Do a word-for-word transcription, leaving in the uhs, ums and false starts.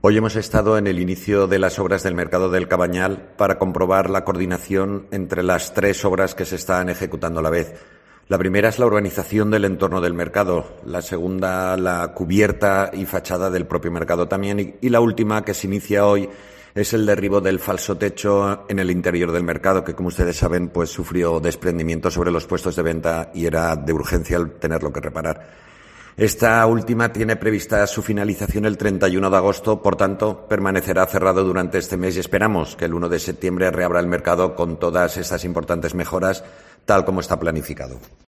Hoy hemos estado en el inicio de las obras del mercado del Cabañal para comprobar la coordinación entre las tres obras que se están ejecutando a la vez. La primera es la urbanización del entorno del mercado, la segunda la cubierta y fachada del propio mercado también y, y la última que se inicia hoy es el derribo del falso techo en el interior del mercado que, como ustedes saben, pues sufrió desprendimiento sobre los puestos de venta y era de urgencia el tenerlo que reparar. Esta última tiene prevista su finalización el treinta y uno de agosto, por tanto, permanecerá cerrado durante este mes y esperamos que el uno de septiembre reabra el mercado con todas estas importantes mejoras, tal como está planificado.